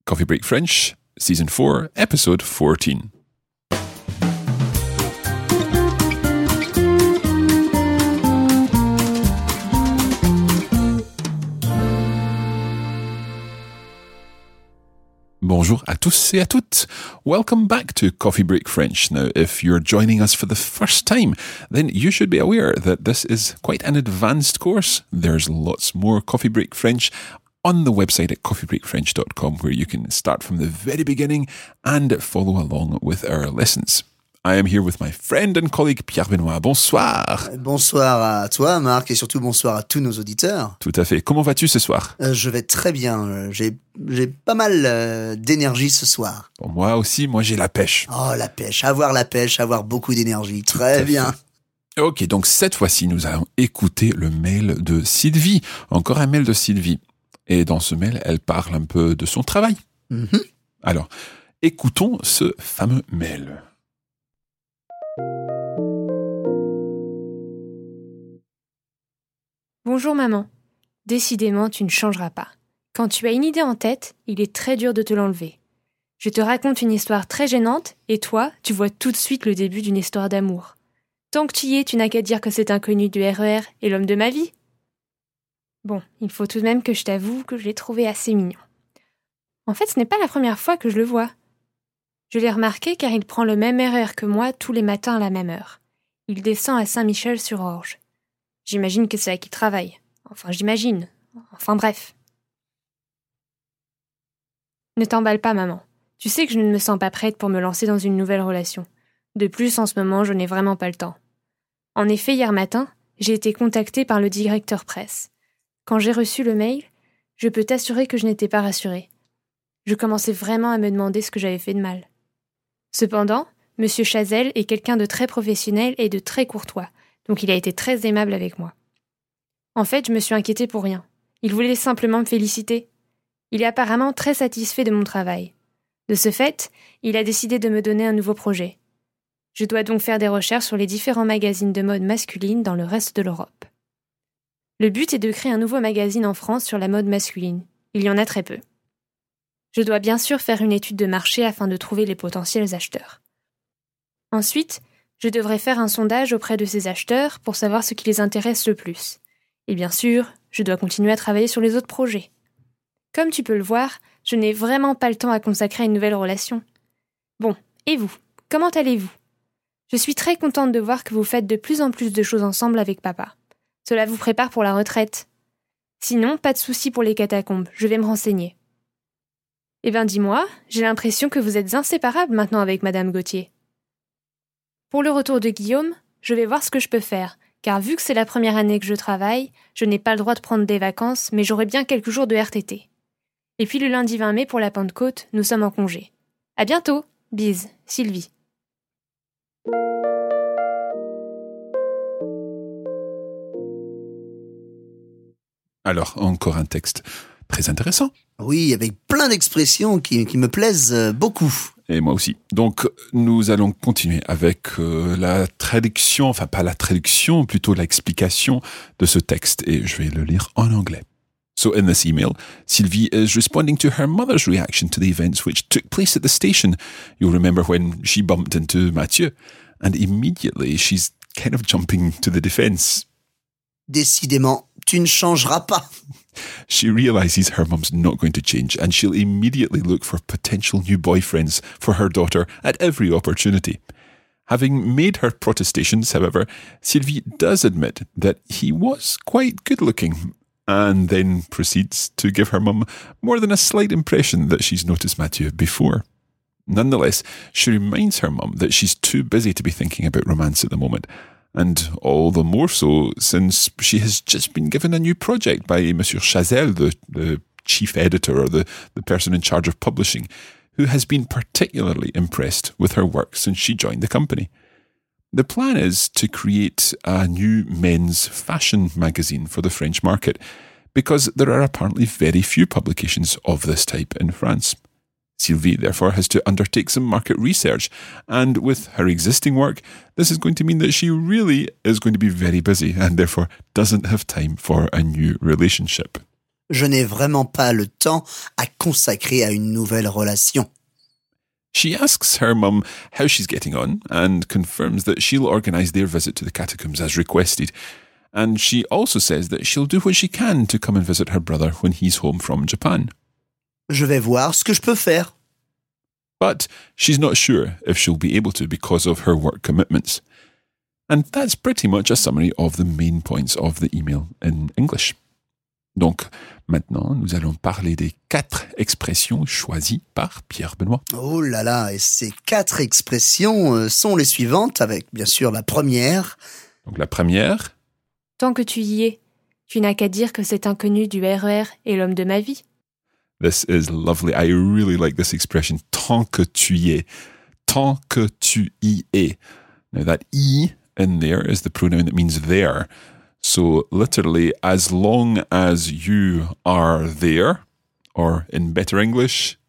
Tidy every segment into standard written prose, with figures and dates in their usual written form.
Coffee Break French, Season 4, Episode 14. Bonjour à tous et à toutes. Welcome back to Coffee Break French. Now, if you're joining us for the first time, then you should be aware that this is quite an advanced course. There's lots more Coffee Break French on the website at coffeebreakfrench.com where you can start from the very beginning and follow along with our lessons. I am here with my friend and colleague Pierre Benoît. Bonsoir. Bonsoir à toi, Marc, et surtout bonsoir à tous nos auditeurs. Tout à fait. Comment vas-tu ce soir? Je vais très bien. J'ai pas mal d'énergie ce soir. Bon, moi aussi, j'ai la pêche. Oh, la pêche, avoir beaucoup d'énergie. Très bien. Ok, donc cette fois-ci, nous allons écouter le mail de Sylvie. Encore un mail de Sylvie. Et dans ce mail, elle parle un peu de son travail. Mm-hmm. Alors, écoutons ce fameux mail. Bonjour maman. Décidément, tu ne changeras pas. Quand tu as une idée en tête, il est très dur de te l'enlever. Je te raconte une histoire très gênante et toi, tu vois tout de suite le début d'une histoire d'amour. Tant que tu y es, tu n'as qu'à dire que cet inconnu du RER est l'homme de ma vie. Bon, il faut tout de même que je t'avoue que je l'ai trouvé assez mignon. En fait, ce n'est pas la première fois que je le vois. Je l'ai remarqué car il prend le même RER que moi tous les matins à la même heure. Il descend à Saint-Michel-sur-Orge. J'imagine que c'est là qu'il travaille. Enfin bref. Ne t'emballe pas, maman. Tu sais que je ne me sens pas prête pour me lancer dans une nouvelle relation. De plus, en ce moment, je n'ai vraiment pas le temps. En effet, hier matin, j'ai été contactée par le directeur presse. Quand j'ai reçu le mail, je peux t'assurer que je n'étais pas rassurée. Je commençais vraiment à me demander ce que j'avais fait de mal. Cependant, M. Chazelle est quelqu'un de très professionnel et de très courtois, donc il a été très aimable avec moi. En fait, je me suis inquiétée pour rien. Il voulait simplement me féliciter. Il est apparemment très satisfait de mon travail. De ce fait, il a décidé de me donner un nouveau projet. Je dois donc faire des recherches sur les différents magazines de mode masculine dans le reste de l'Europe. Le but est de créer un nouveau magazine en France sur la mode masculine. Il y en a très peu. Je dois bien sûr faire une étude de marché afin de trouver les potentiels acheteurs. Ensuite, je devrais faire un sondage auprès de ces acheteurs pour savoir ce qui les intéresse le plus. Et bien sûr, je dois continuer à travailler sur les autres projets. Comme tu peux le voir, je n'ai vraiment pas le temps à consacrer à une nouvelle relation. Bon, et vous, comment allez-vous? Je suis très contente de voir que vous faites de plus en plus de choses ensemble avec papa. Cela vous prépare pour la retraite. Sinon, pas de souci pour les catacombes, je vais me renseigner. Eh bien dis-moi, j'ai l'impression que vous êtes inséparables maintenant avec Madame Gauthier. Pour le retour de Guillaume, je vais voir ce que je peux faire, car vu que c'est la première année que je travaille, je n'ai pas le droit de prendre des vacances, mais j'aurai bien quelques jours de RTT. Et puis le lundi 20 mai pour la Pentecôte, nous sommes en congé. À bientôt, bise, Sylvie. Alors, encore un texte très intéressant. Oui, avec plein d'expressions qui me plaisent beaucoup. Et moi aussi. Donc, nous allons continuer avec la traduction, enfin pas la traduction, plutôt l'explication de ce texte. Et je vais le lire en anglais. So in this email, Sylvie is responding to her mother's reaction to the events which took place at the station. You'll remember when she bumped into Mathieu. And immediately she's kind of jumping to the defense. Décidément, tu ne changeras pas. She realizes her mum's not going to change and she'll immediately look for potential new boyfriends for her daughter at every opportunity. Having made her protestations, however, Sylvie does admit that he was quite good-looking and then proceeds to give her mum more than a slight impression that she's noticed Mathieu before. Nonetheless, she reminds her mum that she's too busy to be thinking about romance at the moment, and all the more so since she has just been given a new project by Monsieur Chazelle, the chief editor or the person in charge of publishing, who has been particularly impressed with her work since she joined the company. The plan is to create a new men's fashion magazine for the French market, because there are apparently very few publications of this type in France. Sylvie, therefore, has to undertake some market research, and with her existing work, this is going to mean that she really is going to be very busy and therefore doesn't have time for a new relationship. Je n'ai vraiment pas le temps à consacrer à une nouvelle relation. She asks her mum how she's getting on and confirms that she'll organise their visit to the catacombs as requested. And she also says that she'll do what she can to come and visit her brother when he's home from Japan. Je vais voir ce que je peux faire. But she's not sure if she'll be able to because of her work commitments. And that's pretty much a summary of the main points of the email in English. Donc, maintenant, nous allons parler des 4 expressions choisies par Pierre Benoît. Oh là là, et ces 4 expressions sont les suivantes, avec bien sûr la première. Donc, la première. Tant que tu y es, tu n'as qu'à dire que cet inconnu du RER est l'homme de ma vie. This is lovely. I really like this expression. Tant que tu y es. Tant que tu y es. Now, that y in there is the pronoun that means there. So literally, as long as you are there, or in better English,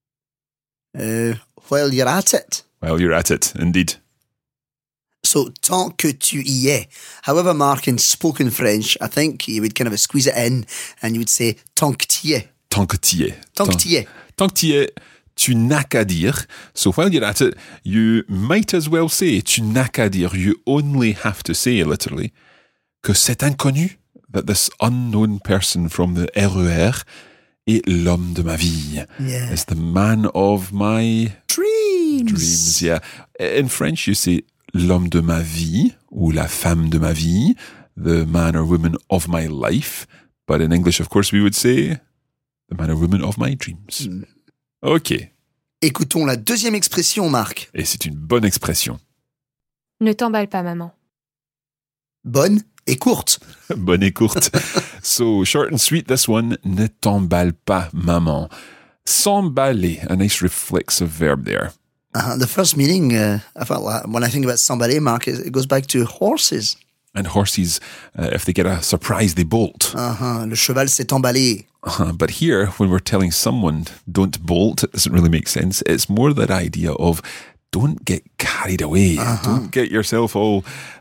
While you're at it. well, you're at it, indeed. So, tant que tu y es. However, Mark, in spoken French, I think you would kind of squeeze it in and you would say tant que tu y es. Tant que tu y es. Tant que tu y es. Tant que tu y es, tu n'as qu'à dire. So while you're at it, you might as well say, tu n'as qu'à dire. You only have to say, literally, que cet inconnu, that this unknown person from the RER, est l'homme de ma vie. Yeah. It's the man of my Dreams. yeah. In French, you say l'homme de ma vie, ou la femme de ma vie, the man or woman of my life. But in English, of course, we would say the man or woman of my dreams. OK. Écoutons la deuxième expression, Marc. Et c'est une bonne expression. Ne t'emballe pas, maman. Bonne et courte. Bonne et courte. So, short and sweet, this one. Ne t'emballe pas, maman. S'emballer, a nice reflexive verb there. The first meaning, I felt like when I think about s'emballer, Mark, it goes back to horses. And horses, if they get a surprise, they bolt. Le cheval s'est emballé. But here, when we're telling someone don't bolt, it doesn't really make sense. It's more that idea of don't get carried away. Don't get yourself all,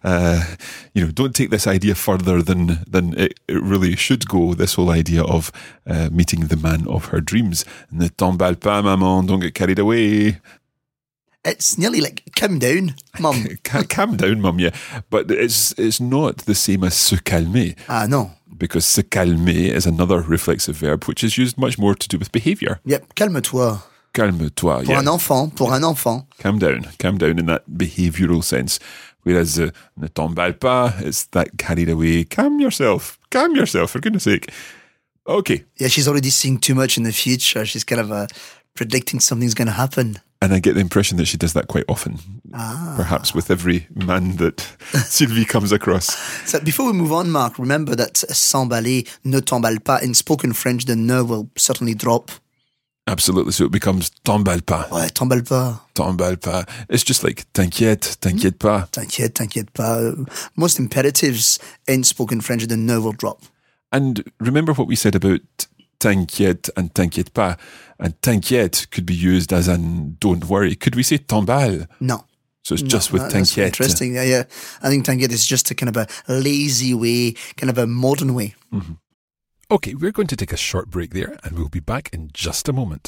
don't take this idea further than it really should go. This whole idea of meeting the man of her dreams. Ne t'emballe pas, maman, don't get carried away. It's nearly like, calm down, mum. Calm down, mum, yeah. But it's not the same as se calmer. Ah, non. Because se calmer is another reflexive verb which is used much more to do with behaviour. Yep, calme-toi. Calme-toi, Pour un enfant. Calm down in that behavioural sense. Whereas ne t'emballe pas, it's that carried away. Calm yourself, for goodness sake. Okay. Yeah, she's already seeing too much in the future. She's kind of predicting something's going to happen. And I get the impression that she does that quite often. Perhaps with every man that Sylvie comes across. So before we move on, Mark, remember that s'emballer, ne t'emballe pas, in spoken French, the ne will certainly drop. Absolutely. So it becomes t'emballe pas. Ouais, t'emballe pas. T'emballe pas. It's just like t'inquiète pas. T'inquiète pas. Most imperatives in spoken French, the ne will drop. And remember what we said about t'inquiète and t'inquiète pas. And t'inquiète could be used as an don't worry. Could we say t'emballe? No. So it's just with That's t'inquiète. Interesting. Yeah. I think t'inquiète is just a kind of a lazy way, kind of a modern way. Mm-hmm. Okay, we're going to take a short break there and we'll be back in just a moment.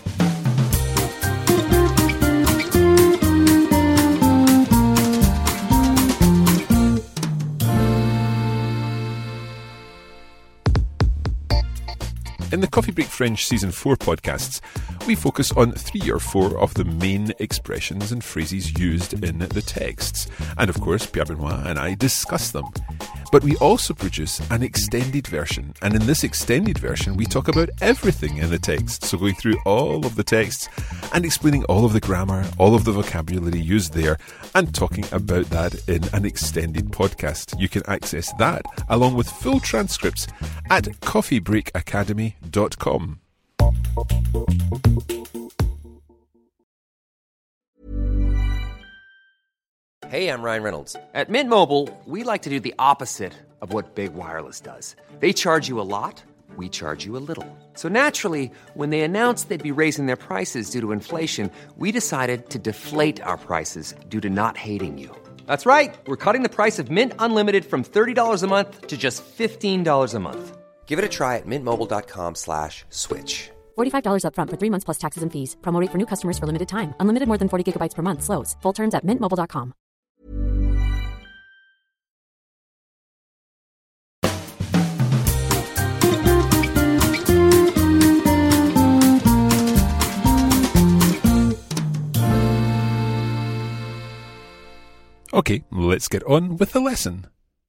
In the Coffee Break French Season 4 podcasts, we focus on 3 or 4 of the main expressions and phrases used in the texts. And of course, Pierre Benoît and I discuss them. But we also produce an extended version. And in this extended version, we talk about everything in the text. So going through all of the texts and explaining all of the grammar, all of the vocabulary used there, and talking about that in an extended podcast. You can access that along with full transcripts at coffeebreakacademy.com. Hey, I'm Ryan Reynolds. At Mint Mobile, we like to do the opposite of what Big Wireless does. They charge you a lot, we charge you a little. So naturally, when they announced they'd be raising their prices due to inflation, we decided to deflate our prices due to not hating you. That's right. We're cutting the price of Mint Unlimited from $30 a month to just $15 a month. Give it a try at mintmobile.com/switch. $45 up front for 3 months plus taxes and fees. Promo rate for new customers for limited time. Unlimited more than 40 gigabytes per month. Slows full terms at mintmobile.com. Okay, let's get on with the lesson.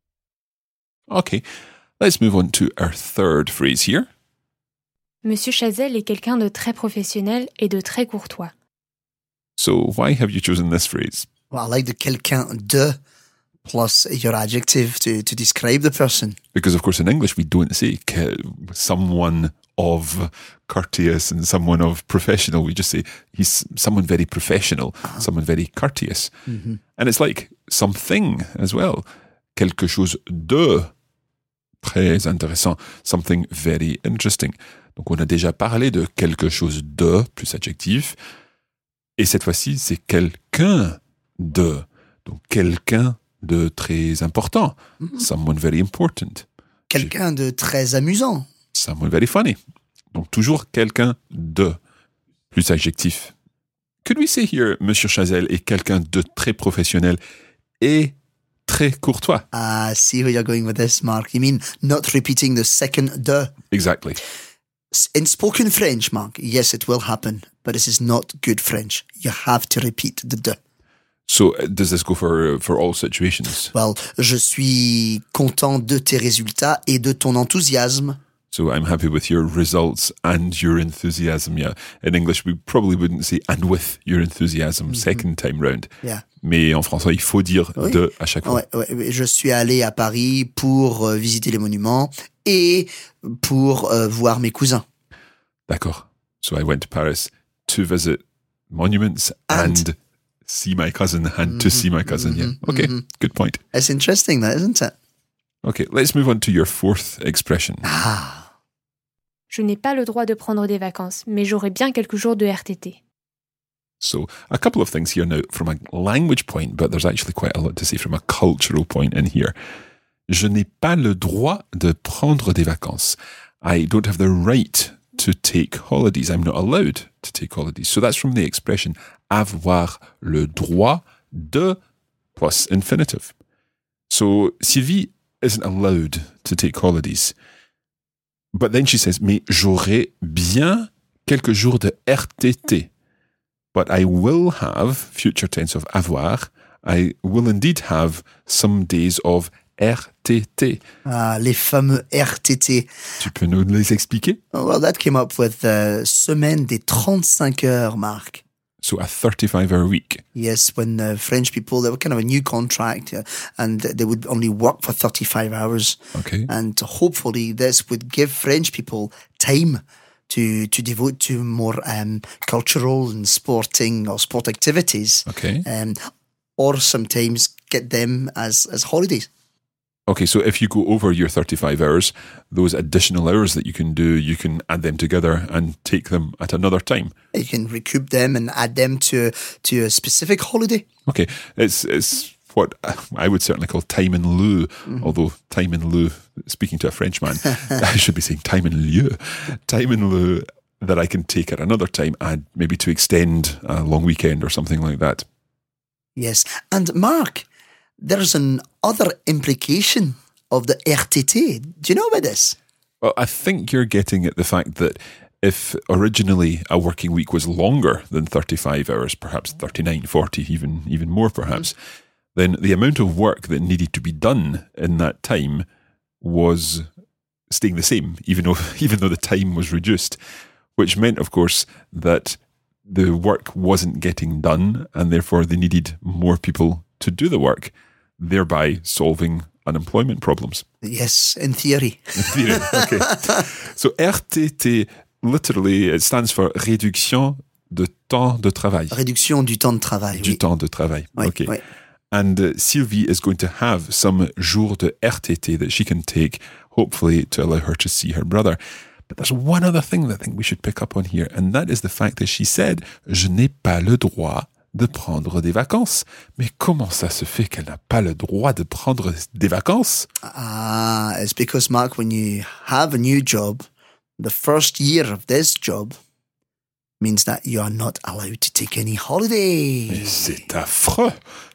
Okay, let's move on to our third phrase here. Monsieur Chazelle est quelqu'un de très professionnel et de très courtois. So why have you chosen this phrase? Well, I like the quelqu'un de plus your adjective to describe the person. Because, of course, in English, we don't say someone of courteous and someone of professional. We just say he's someone very professional, someone very courteous. Mm-hmm. And it's like something as well. Quelque chose de très intéressant. Something very interesting. Donc, on a déjà parlé de quelque chose de, plus adjectif. Et cette fois-ci, c'est quelqu'un de. Donc, quelqu'un de très important. Mm-hmm. Someone very important. Quelqu'un de très amusant. Someone very funny. Donc, toujours quelqu'un de, plus adjectif. Could we say here, Monsieur Chazelle est quelqu'un de très professionnel et très courtois? I see where you're going with this, Mark. You mean not repeating the second de? Exactly. In spoken French, Mark, yes, it will happen, but this is not good French. You have to repeat the de. So, does this go for all situations? Well, je suis content de tes résultats et de ton enthousiasme. So, I'm happy with your results and your enthusiasm, yeah. In English, we probably wouldn't say and with your enthusiasm second time round. Yeah. Mais en français, il faut dire de à chaque fois. Ouais. Je suis allé à Paris pour visiter les monuments et pour voir mes cousins. D'accord. So, I went to Paris to visit monuments and see my cousin and to see my cousin, yeah. Okay, good point. It's interesting that, isn't it? Okay, let's move on to your fourth expression. Je n'ai pas le droit de prendre des vacances, mais j'aurai bien quelques jours de RTT. So, a couple of things here now from a language point, but there's actually quite a lot to say from a cultural point in here. Je n'ai pas le droit de prendre des vacances. I don't have the right to take holidays. I'm not allowed to take holidays. So that's from the expression avoir le droit de plus infinitive. So Sylvie isn't allowed to take holidays. But then she says, mais j'aurai bien quelques jours de RTT. But I will have, future tense of avoir, I will indeed have some days of RTT. Ah, les fameux RTT. Tu peux nous les expliquer? Well, that came up with semaine des 35 heures, Marc. So a 35-hour week. Yes, when French people, they were kind of a new contract and they would only work for 35 hours. Okay. And hopefully this would give French people time to devote to more cultural and sporting or sport activities. Okay. Or sometimes get them as holidays. Okay, so if you go over your 35 hours, those additional hours that you can do, you can add them together and take them at another time. You can recoup them and add them to a specific holiday. Okay, it's what I would certainly call time in lieu, although time in lieu, speaking to a Frenchman, I should be saying time in lieu. Time in lieu that I can take at another time and maybe to extend a long weekend or something like that. Yes, and Mark, there's an other implication of the RTT. Do you know about this? Well, I think you're getting at the fact that if originally a working week was longer than 35 hours, perhaps 39, 40, even more perhaps, then the amount of work that needed to be done in that time was staying the same, even though the time was reduced, which meant, of course, that the work wasn't getting done and therefore they needed more people to do the work, thereby solving unemployment problems. Yes, in theory. In theory, okay. So RTT, literally, it stands for réduction de temps de travail. Réduction du temps de travail. Du temps de travail, oui, okay. Oui. And Sylvie is going to have some jours de RTT that she can take, hopefully to allow her to see her brother. But there's one other thing that I think we should pick up on here, and that is the fact that she said, je n'ai pas le droit de prendre des vacances. Mais comment ça se fait qu'elle n'a pas le droit de prendre des vacances? It's because, Mark, when you have a new job, the first year of this job means that you are not allowed to take any holiday. Mais c'est affreux.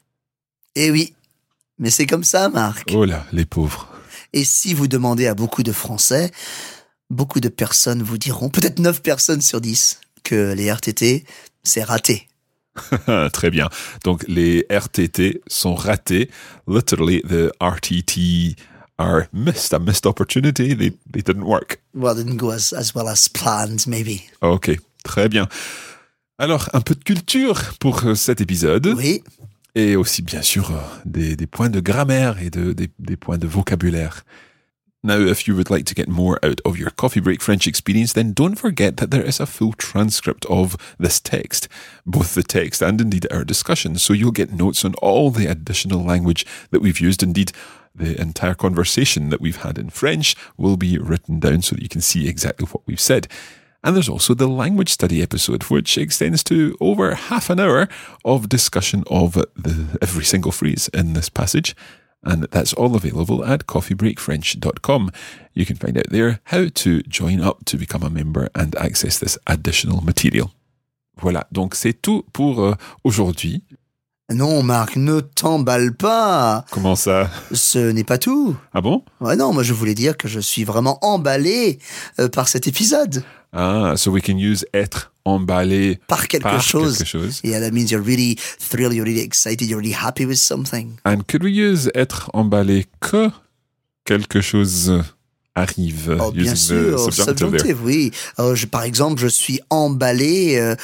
Eh oui, mais c'est comme ça, Marc. Oh là, les pauvres. Et si vous demandez à beaucoup de Français, beaucoup de personnes vous diront, peut-être 9 personnes sur 10, que les RTT, c'est raté. Très bien. Donc, les RTT sont ratés. Literally, the RTT are missed. A missed opportunity. They didn't work. Well, didn't go as well as planned, maybe. Ok, très bien. Alors, un peu de culture pour cet épisode. Oui. Et aussi, bien sûr, des points de grammaire et des points de vocabulaire. Now, if you would like to get more out of your coffee break French experience, then don't forget that there is a full transcript of this text, both the text and indeed our discussion. So you'll get notes on all the additional language that we've used. Indeed, the entire conversation that we've had in French will be written down so that you can see exactly what we've said. And there's also the language study episode, which extends to over half an hour of discussion of every single phrase in this passage. And that's all available at coffeebreakfrench.com. You can find out there how to join up to become a member and access this additional material. Voilà, donc c'est tout pour aujourd'hui. Non, Marc, ne t'emballe pas. Comment ça? Ce n'est pas tout. Ah bon? Ouais, non, moi je voulais dire que je suis vraiment emballé par cet épisode. Ah, so we can use être emballé par quelque chose. Yeah, that means you're really thrilled, you're really excited, you're really happy with something. And could we use être emballé que quelque chose arrive? Bien sûr, subjunctive, oui. Par exemple, je suis emballé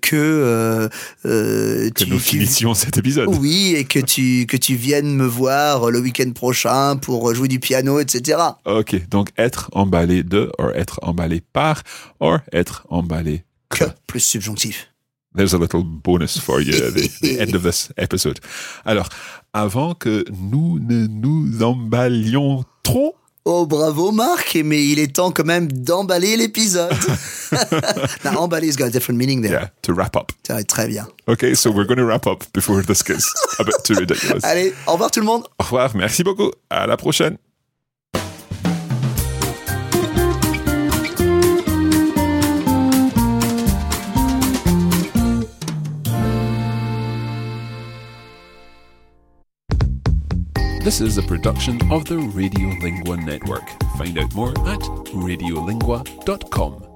que nous finissions cet épisode. Oui, et que tu viennes me voir le week-end prochain pour jouer du piano, etc. Ok, donc être emballé de, or être emballé par, or être emballé que. Plus subjonctif. There's a little bonus for you at the end of this episode. Alors, avant que nous ne nous emballions trop. Oh, bravo, Marc, mais il est temps quand même d'emballer l'épisode. Now, emballer's got a different meaning there. Yeah, to wrap up. Très bien. Okay, so we're going to wrap up before this gets a bit too ridiculous. Allez, au revoir tout le monde. Au revoir, merci beaucoup. À la prochaine. This is a production of the Radiolingua Network. Find out more at radiolingua.com.